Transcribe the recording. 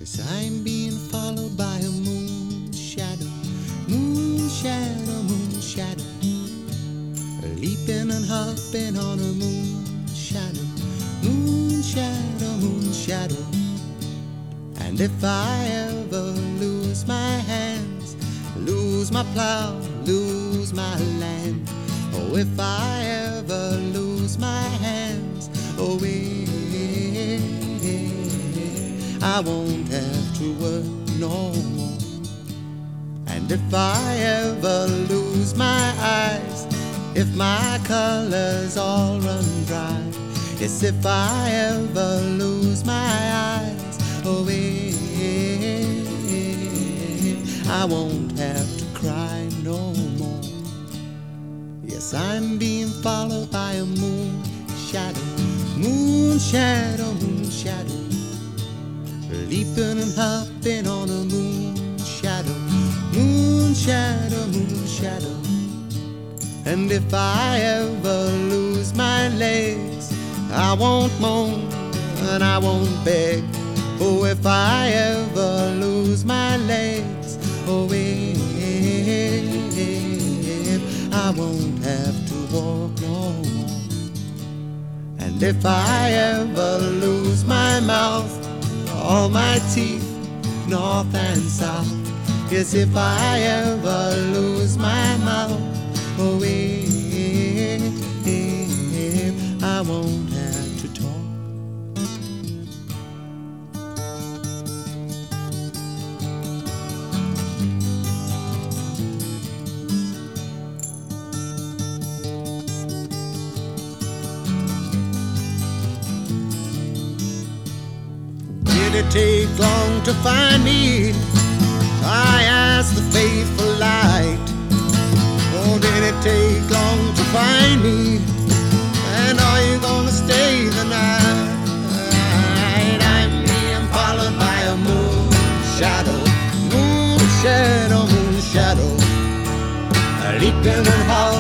Yes, I'm being followed by a moon shadow, moon shadow, moon shadow, leaping and hopping on a moon shadow, moon shadow, moon shadow. And if I ever lose my hands, lose my plow, lose my land, oh, if I ever lose my hands, oh, I won't have to work no more. And if I ever lose my eyes, if my colors all run dry, yes, if I ever lose my eyes, oh, I won't have to cry no more. Yes, I'm being followed by a moon shadow, moon shadow, moon shadow, leaping and hopping on a moon shadow, moon shadow, moon shadow. And if I ever lose my legs, I won't moan and I won't beg. Oh, if I ever lose my legs, oh, I won't have to walk no more. And if I ever lose my mouth, all my teeth, north and south, yes, if I ever lose my mouth, oh, I won't have to talk. Did it take long to find me? I asked the faithful light. Oh, did it take long to find me? And are you gonna stay the night? I'm being followed by a moon shadow, moon shadow, moon shadow, leaping and howling